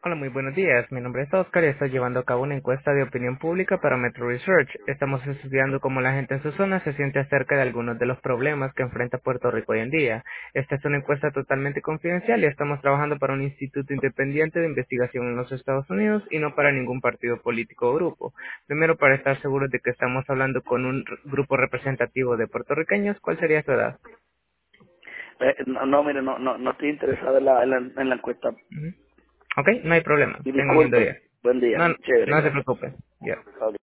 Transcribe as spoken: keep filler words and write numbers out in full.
Hola, muy buenos días. Mi nombre es Oscar y estoy llevando a cabo una encuesta de opinión pública para Metro Research. Estamos estudiando cómo la gente en su zona se siente acerca de algunos de los problemas que enfrenta Puerto Rico hoy en día. Esta es una encuesta totalmente confidencial y estamos trabajando para un instituto independiente de investigación en los Estados Unidos y no para ningún partido político o grupo. Primero, para estar seguros de que estamos hablando con un r- grupo representativo de puertorriqueños, ¿cuál sería su edad? Eh, no, no, mire, no, no, no estoy interesado en la, en la, en la encuesta. Ujú. Ok, no hay problema. Y Tengo un lindo disculpe, día. buen día. No, Chévere, no se gracias. preocupe. Ya. Ok.